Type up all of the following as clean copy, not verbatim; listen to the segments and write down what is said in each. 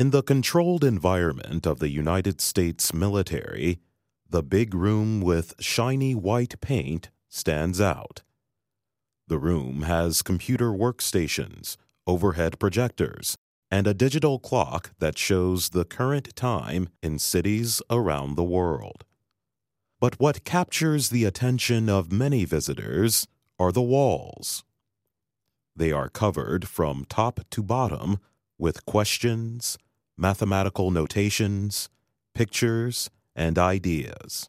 In the controlled environment of the United States military, the big room with shiny white paint stands out. The room has computer workstations, overhead projectors, and a digital clock that shows the current time in cities around the world. But what captures the attention of many visitors are the walls. They are covered from top to bottom with questions, mathematical notations, pictures, and ideas.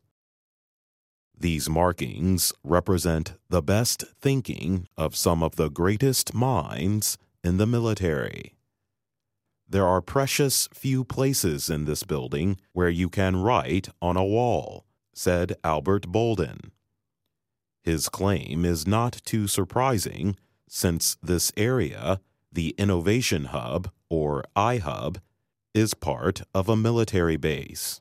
These markings represent the best thinking of some of the greatest minds in the military. There are precious few places in this building where you can write on a wall, said Albert Bolden. His claim is not too surprising, since this area, the Innovation Hub, or iHub, is part of a military base.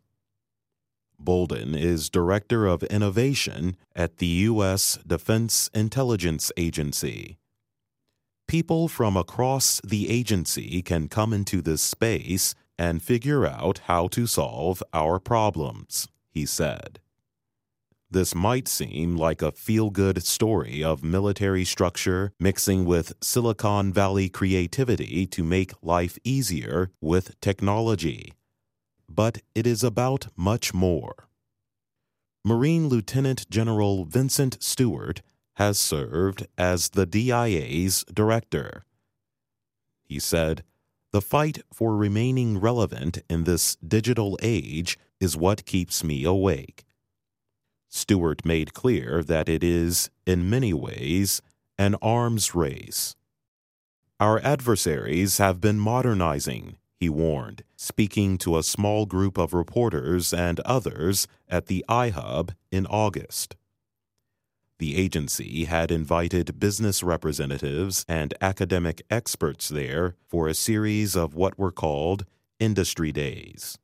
Bolden is Director of Innovation at the U.S. Defense Intelligence Agency. People from across the agency can come into this space and figure out how to solve our problems, he said. This might seem like a feel-good story of military structure mixing with Silicon Valley creativity to make life easier with technology. But it is about much more. Marine Lieutenant General Vincent Stewart has served as the DIA's director. He said, "The fight for remaining relevant in this digital age is what keeps me awake." Stewart made clear that it is, in many ways, an arms race. Our adversaries have been modernizing, he warned, speaking to a small group of reporters and others at the iHub in August. The agency had invited business representatives and academic experts there for a series of what were called industry days.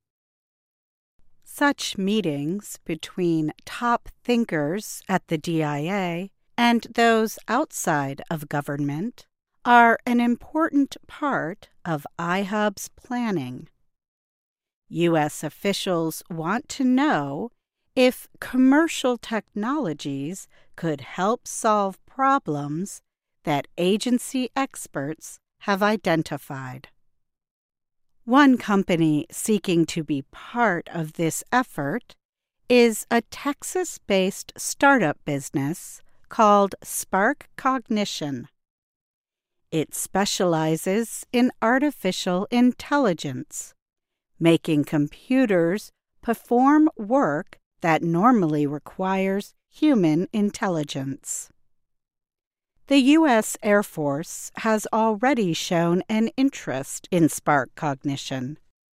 Such meetings between top thinkers at the DIA and those outside of government are an important part of iHub's planning. U.S. officials want to know if commercial technologies could help solve problems that agency experts have identified. One company seeking to be part of this effort is a Texas-based startup business called Spark Cognition. It specializes in artificial intelligence, making computers perform work that normally requires human intelligence. The U.S. Air Force has already shown an interest in Spark Cognition.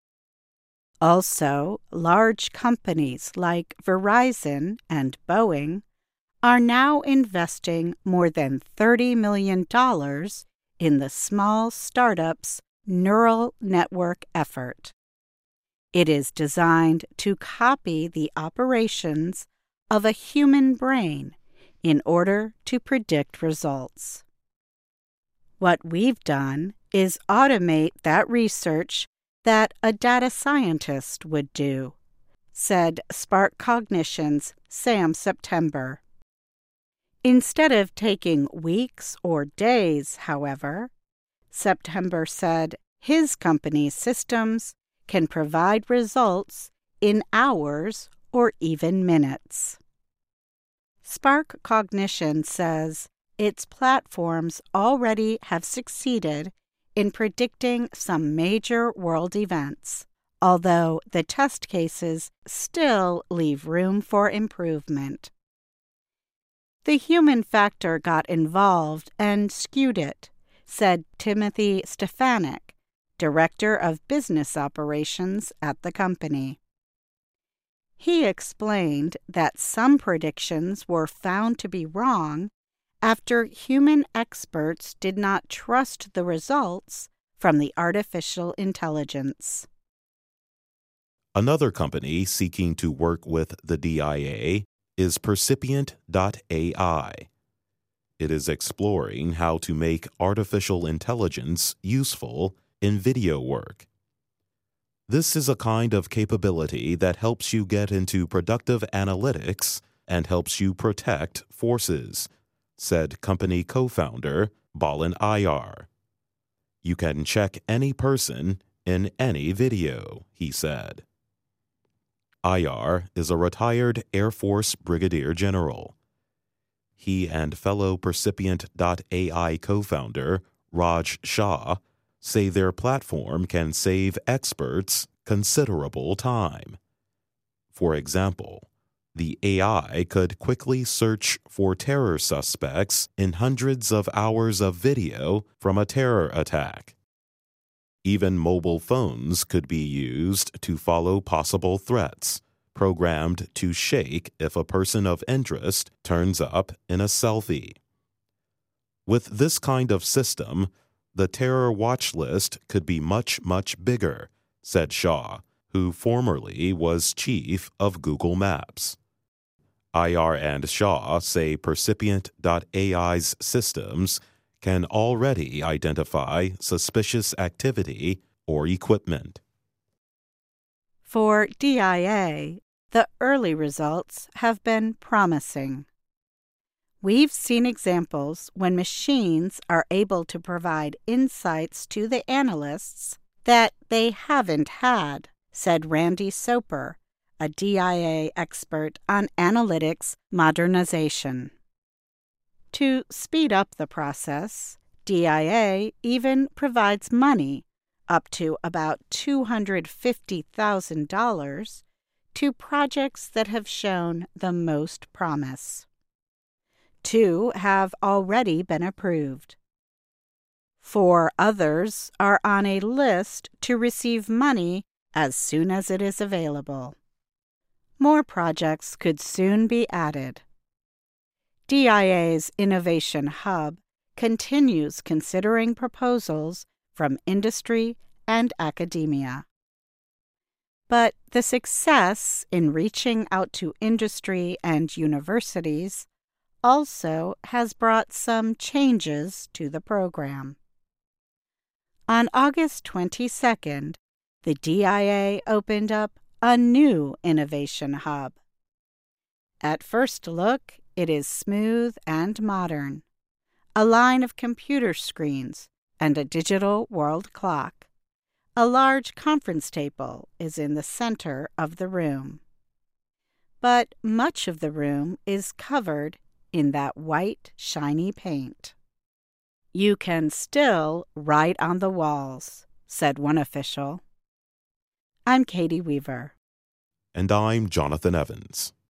Also, large companies like Verizon and Boeing are now investing more than $30 million in the small startup's neural network effort. It is designed to copy the operations of a human brain in order to predict results. What we've done is automate that research that a data scientist would do, said Spark Cognition's Sam September. Instead of taking weeks or days, however, September said his company's systems can provide results in hours or even minutes. Spark Cognition says its platforms already have succeeded in predicting some major world events, although the test cases still leave room for improvement. The human factor got involved and skewed it, said Timothy Stefanik, Director of Business Operations at the company. He explained that some predictions were found to be wrong after human experts did not trust the results from the artificial intelligence. Another company seeking to work with the DIA is Percipient.ai. It is exploring how to make artificial intelligence useful in video work. This is a kind of capability that helps you get into productive analytics and helps you protect forces, said company co-founder Balin Ayar. You can check any person in any video, he said. Ayar is a retired Air Force brigadier general. He and fellow Percipient.ai co-founder Raj Shah say their platform can save experts considerable time. For example, the AI could quickly search for terror suspects in hundreds of hours of video from a terror attack. Even mobile phones could be used to follow possible threats, programmed to shake if a person of interest turns up in a selfie. With this kind of system, the terror watch list could be much, much bigger, said Shah, who formerly was chief of Google Maps. Ayar and Shah say Percipient.ai's systems can already identify suspicious activity or equipment. For DIA, the early results have been promising. We've seen examples when machines are able to provide insights to the analysts that they haven't had, said Randy Soper, a DIA expert on analytics modernization. To speed up the process, DIA even provides money, up to about $250,000, to projects that have shown the most promise. 2 have already been approved. 4 others are on a list to receive money as soon as it is available. More projects could soon be added. DIA's Innovation Hub continues considering proposals from industry and academia. But the success in reaching out to industry and universities also has brought some changes to the program. On August 22nd, the DIA opened up a new Innovation Hub. At first look, it is smooth and modern, a line of computer screens and a digital world clock. A large conference table is in the center of the room. But much of the room is covered in that white, shiny paint. You can still write on the walls, said one official. I'm Katie Weaver. And I'm Jonathan Evans.